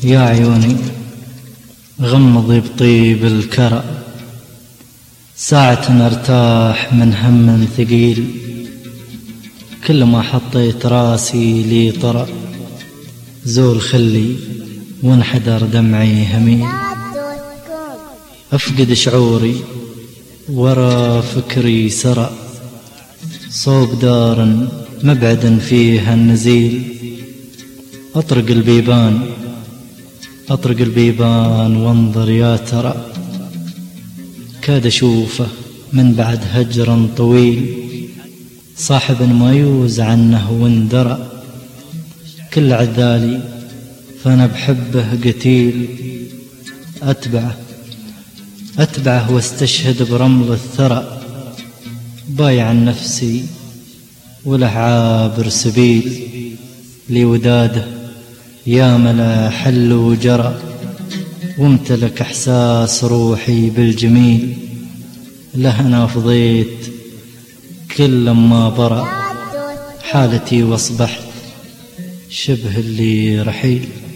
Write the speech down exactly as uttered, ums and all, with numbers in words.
يا عيوني غمضي بطيب الكرى، ساعة ارتاح من هم ثقيل، كل ما حطيت راسي لي طرى، زول خلي وانحدر دمعي هميل، أفقد شعوري ورا فكري سرى، صوب دار مبعد فيها النزيل، أطرق البيبان أطرق البيبان وانظر يا ترى، كاد أشوفه من بعد هجر طويل، صاحب ما يوز عنه واندرى، كل عذالي فأنا بحبه قتيل، أتبعه أتبعه واستشهد برمل الثرى، بايع عن نفسي وله عابر سبيل، لوداده يا ملا حل وجرى، وامتلك احساس روحي بالجميل، له انا فضيت كل ما برى، حالتي واصبحت شبه اللي رحيل.